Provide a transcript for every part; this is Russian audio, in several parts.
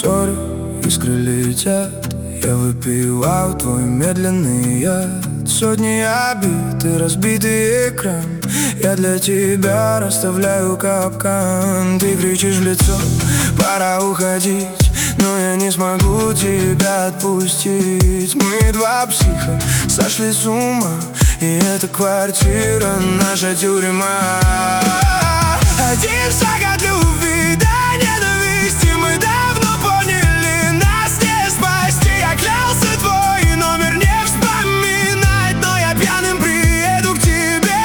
историю, искры летят. Я выпиваю твой медленный яд. Сотни обид и разбитый экран. Я для тебя расставляю капкан. Ты кричишь в лицо, пора уходить, но я не смогу тебя отпустить. Мы два психа сошли с ума, и эта квартира наша тюрьма. Один шаг от любви до ненависти. Мы давно поняли, нас не спасти. Я клялся твой номер не вспоминать, но я пьяным приеду к тебе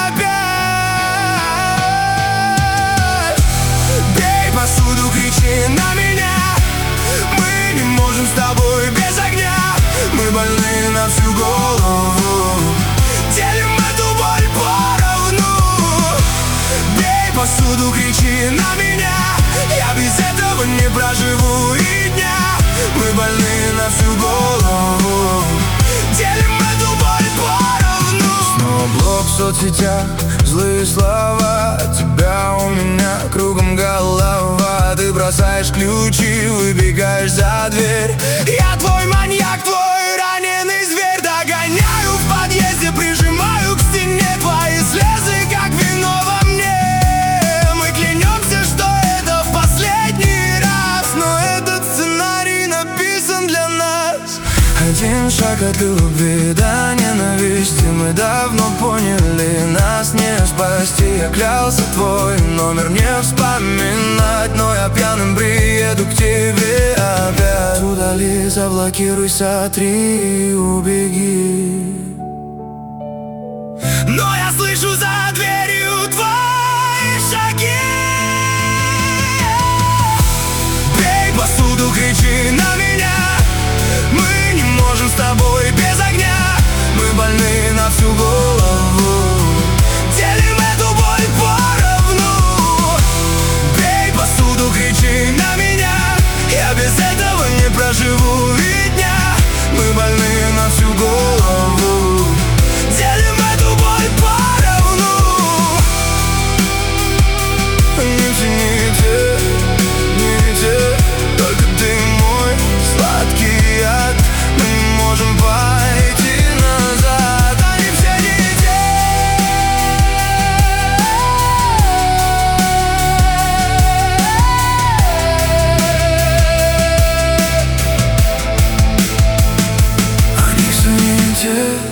опять. Бей посуду, кричи на меня. Мы не можем с тобой без огня. Мы больны на всю голову, делим эту боль поровну. Бей посуду, кричи на меня. Я без этого не проживу и дня. Мы больны на всю голову, делим эту боль поровну. Снова блог в соцсетях, злые слова. Тебя у меня кругом голова. Ты бросаешь ключи, выбегаешь за дверь. Я твой маньяк, твой раненый зверь. Догоняю в подъезде, прижимаю к стене. Твои слезы, как вино во мне. Мы клянемся, что это в последний раз, но этот сценарий написан для нас. Один шаг от любви до ненависти. Мы давно поняли, нас не спасти. Я клялся твой номер не вспоминать, но я пьяным приеду к тебе опять. Удали, заблокируй, сотри, убеги. Но я слышу за дверью твои шаги. Бей посуду, кричи на меня. Мы не можем с тобой без огня. Мы больны на всю голову, делим эту боль поровну. Бей посуду, кричи на меня. Я без этого не проживу и дня. Мы больны на всю голову, делим эту боль поровну. Не тяните, не те, только ты мой сладкий яд. Мы не можем пойти назад, они все не те. Они все не те.